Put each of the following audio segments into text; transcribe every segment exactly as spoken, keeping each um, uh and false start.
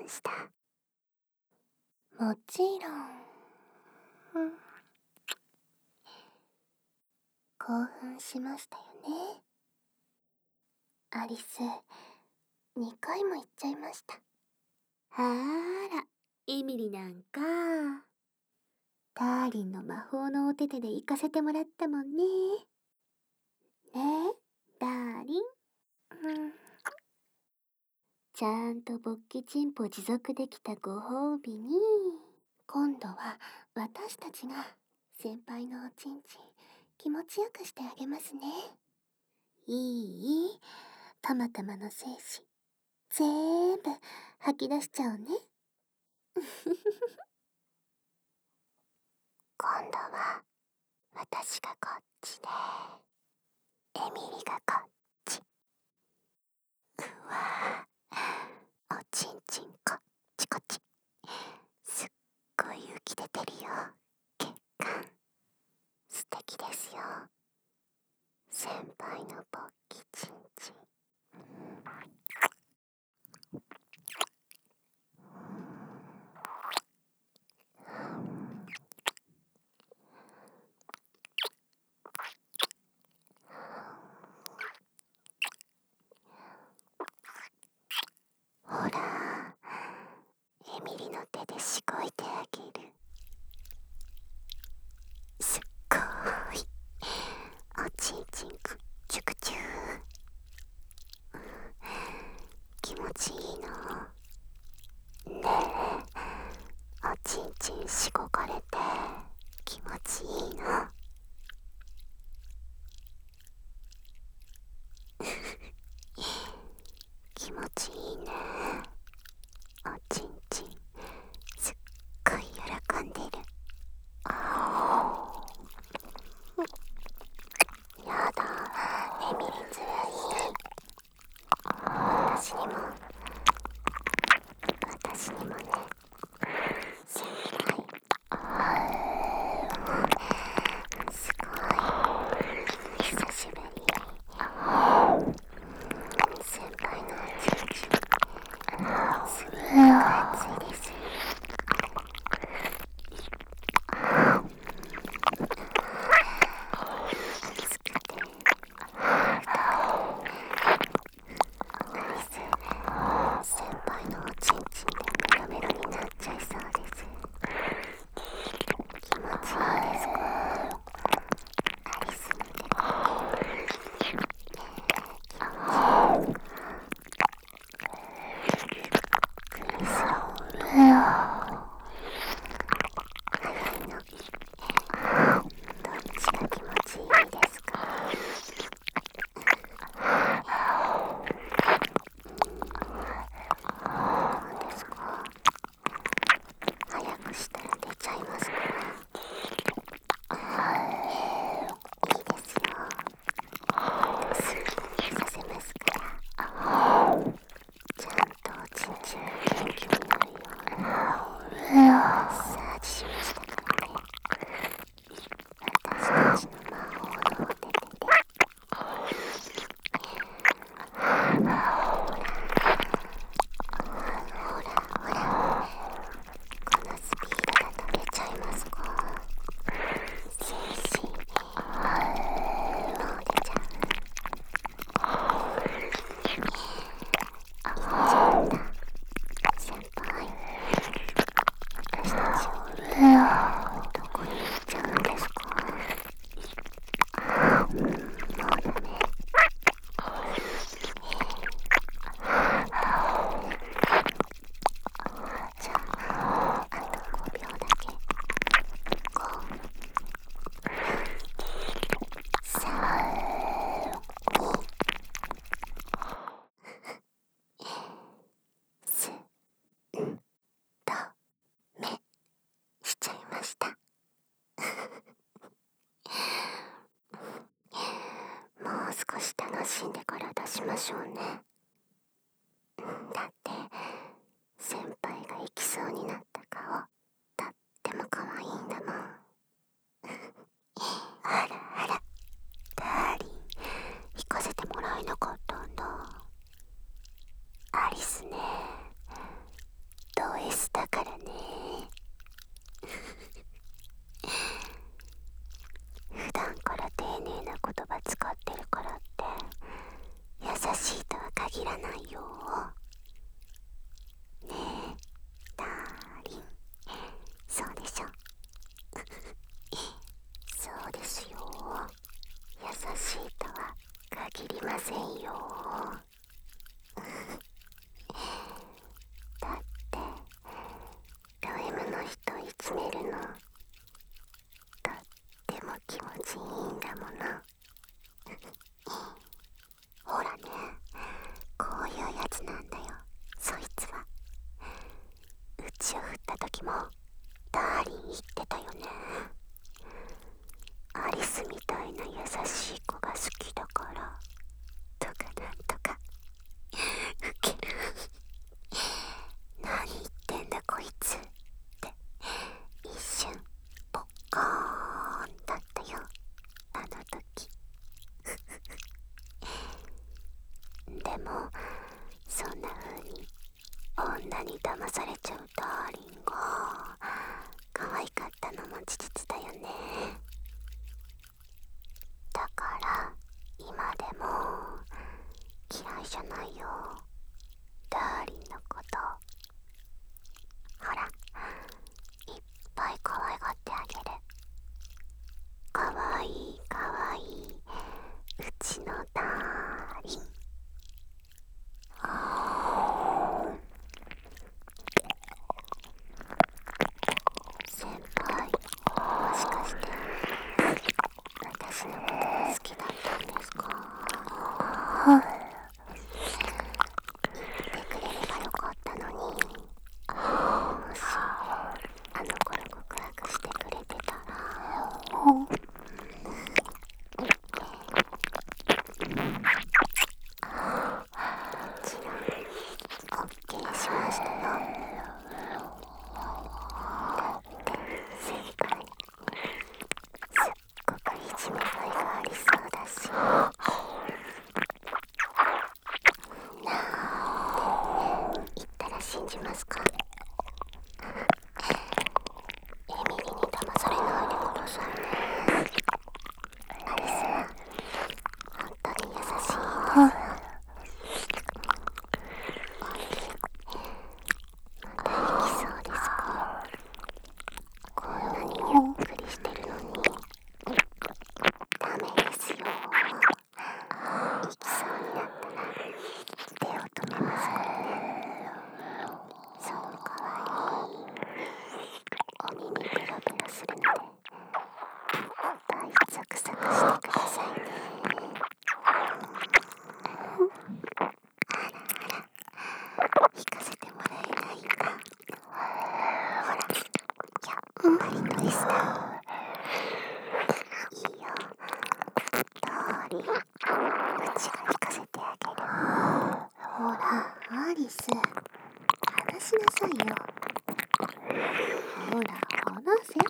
奮した？もちろん、うん、興奮しましたよね。アリス、にかいも言っちゃいました。あら、エミリなんかダーリンの魔法のお手手で行かせてもらったもんね。ねえ、ダーリン、うん、ちゃんと勃起チンポ持続できたご褒美に、今度は私たちが先輩のおちんちん気持ちよくしてあげますね。いい？たまたまの精子ぜーんぶ吐き出しちゃうね。今度は私がこっちでエミリがこっち。うわー、おちんちんこっちこっち。すっごい浮き出てるよ、血管。素敵ですよ、先輩の勃起ちんちん。ほら、エミリの手でしごいてあげる。すっごーい、おちんちんくっちゅくちゅー。気持ちいいの？ねえ、おちんちんしごかれて気持ちいいの？気持ちいいね。おちんちんすっごい喜んでる。やだ、エミリずるい。私にも私にもね、先輩。すごい久しぶり。先輩のおちんちんすっごい熱いです。熱くて先輩のおちんちんでメロメロになっちゃいそうです。気持ちいいですか？アリスの手気持ちいいですか？クリスロ早いの？どっちが気持ちいいですか？なんですか？早くしたら出ちゃいますか？いいですよ、すぐにさせますから。ちゃんとおちんちんが元気になるようにマッサージしましたからね。私たちの魔法のお手手で。ほらほらほら、このスピードだと出ちゃいますか？精子もう出ちゃう。行っちゃった。先輩、私たちをどこに行っちゃうんですか？もうダメ。じゃあ、あとごびょうだけ。ご、さん、に、す、ん、と、めしちゃいました。もう少し楽しんでから出しましょうね。だって先輩が行きそうになった顔、とっても可愛いんだもん。あらあら、ダーリン、引かせてもらえなかったんだ。アリスね、 スだからね。普段から丁寧な言葉使ってるからって優しいとは限らないよ。ねえダーリン、そうでしょ。そうですよ、優しいとは限りませんよ。だってド M の人いじめるのとっても気持ちいいんだもの。ほらね、こういうやつなんだよ、そいつは。うちを振った時もダーリン言ってたよね。アリスみたいな優しい子が好きだからとかなんとか。ウケる。何言ってんだこいつって一瞬ポッカーンだったよ、あの時。でもそんな風に女に騙されちゃうダーリンが可愛かったのも事実だよね。だから今でも嫌いじゃないよ、ダーリンのこと。ほら、いっぱい可愛がってあげる。かわいいかわいい、うちのダーリン。先輩、もしかして私のことが好きだったんですか？はい。言ってくれればよかったのに。もしあの頃告白してくれてたら。もちろん OK しましたよ。だって先輩すっごくいじめがいがありそうだし。なんて言ったら信じますか？エミリに騙されないでくださいね。アリスは本当に優しいんです。また行きそうですか？こんなにゆっくりしてるのに。ダメですよ。行きそうになったら手を止めますからね。その代わりお耳ペロペロするので大サクサクしてくださいね。あらあら、引かせてもらえないか。ほら、やっぱりノイズだ。いいよ、ダーリン、うちが引かせてあげる。ほらアリス、話しなさいよ。ほら話せって。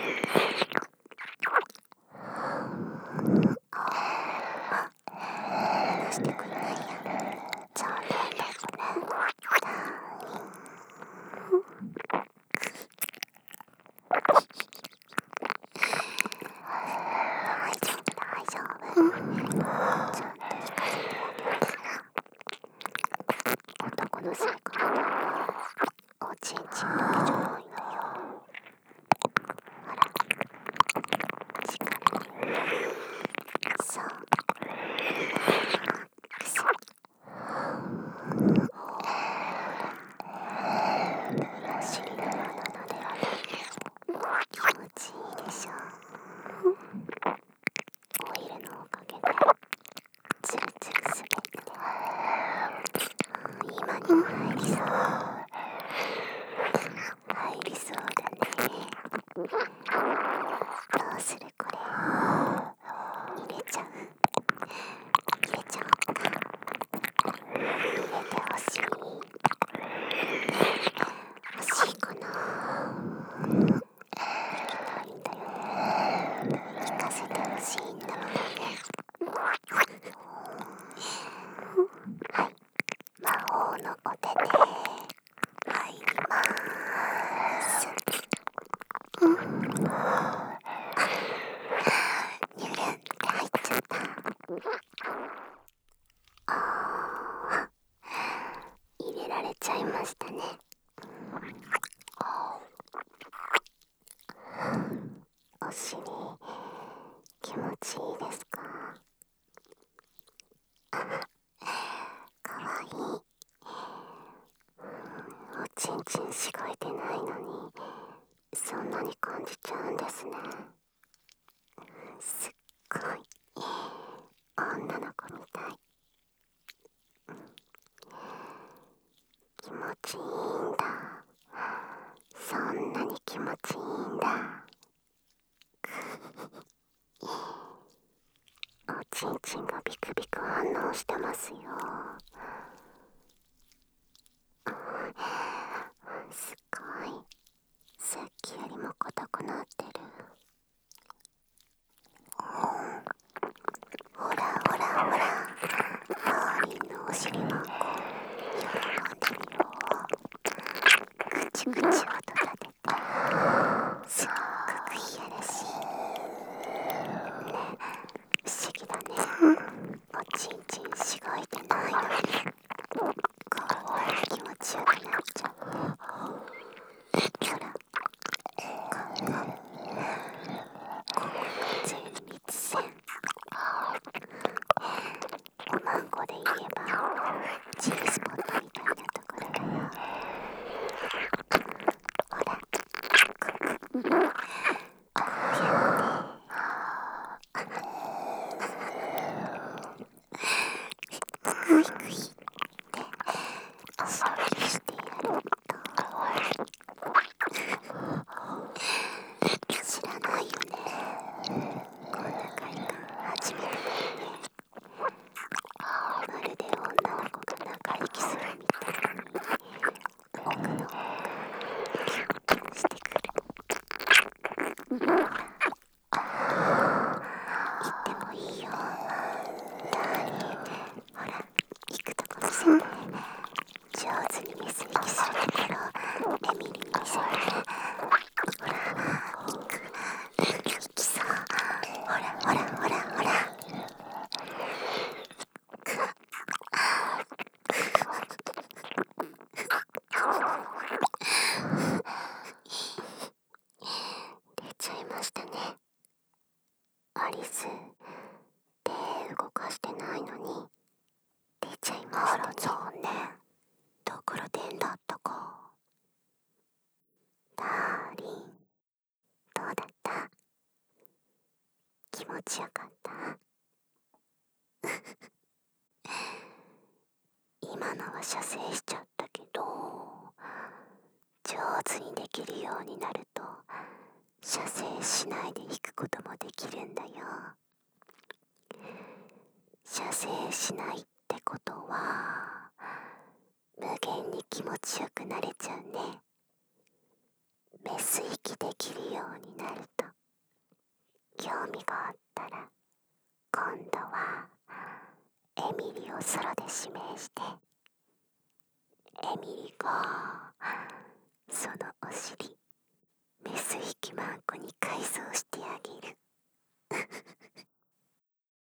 話してくれないや。残念だよね、ダーリン。大丈夫大丈夫、ちゃんと引かせてあげるから。男の性格はおちんちんだけじゃないんだよ。ほら、力にそう、マックス。お尻のようなのでは気持ちいいでしょ。オイルのおかげでツルツル滑って今にも入りそう。入りそうだね。どうするこれ、入れちゃう？入れちゃおうか。入れてほしい。おいましたね。お尻気持ちいいですか？かわいい。おちんちんしごいてないのにそんなに感じちゃうんですね。すっごい女の子みたい。気持ちいいんだ。そんなに気持ちいいんだ。おちんちんがビクビク反応してますよ。すごい。さっきよりも硬くなってる。ほらほらほら、マーリンのお尻マンコ喜んでるよ。ぐちぐち音立ててすっごくいやらしいね。不思議だね。おちんちんしごいてないのにこんなに気持ちよくなっちゃって。ほら、ここここが前立腺。おまんこで言えば G スポットみたいなところだよ。ほら、こここうやってグイグイってしゃべりしてやると、知らないよね。こんな快感初めてだよね。まるで女の子が長生きするみたいに奥の方がキュンキュンしてくる。ほら、行ってもいいよ。ダーリン、ほら、行くとこ見せて。上手にメス行きするところエミリに見せて。ほら、行く行きそう。ほらほらほらほら。出ちゃいましたね。アリス、手動かしてないのに出ちゃいましたね。あら残念。ところてんだったか。ダーリン、どうだった？気持ちよかった？今のは射精しちゃったけど、上手にできるようになると射精しないで弾くこともできるんだよ。射精しないってことは無限に気持ちよくなれちゃうね。メス息できるようになると。興味があったら今度はエミリをソロで指名して、エミリが